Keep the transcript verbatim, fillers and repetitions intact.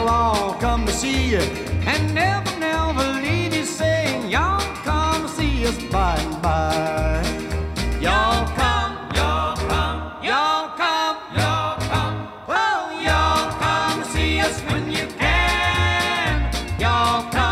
they'll all come to see you and never, never leave you, saying, y'all come to see us by and by. Y'all come, y'all come, y'all come, y'all come. Well, y'all come to see us when you can. Y'all come.